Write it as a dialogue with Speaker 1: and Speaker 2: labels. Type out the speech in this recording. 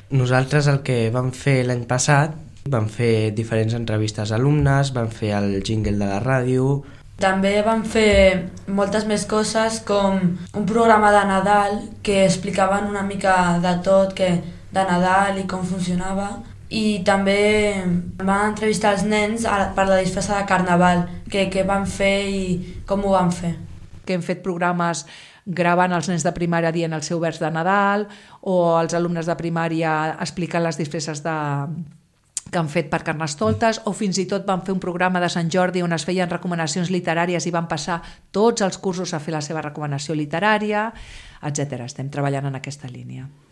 Speaker 1: Nosaltres el que vam fer l'any passat, vam fer diferents entrevistes a alumnes, vam fer el jingle de la ràdio.
Speaker 2: També vam fer moltes més coses, com un programa de Nadal que explicaven una mica de tot, de Nadal i com funcionava. I també van entrevistar els nens per la disfressa de Carnaval, què van fer i com ho van fer.
Speaker 3: Que hem fet programes gravant els nens de primària dient el seu vers de Nadal, o els alumnes de primària explicant les disfresses que han fet per Carnestoltes, o fins i tot van fer un programa de Sant Jordi on es feien recomanacions literàries i van passar tots els cursos a fer la seva recomanació literària, etc. Estem treballant en aquesta línia.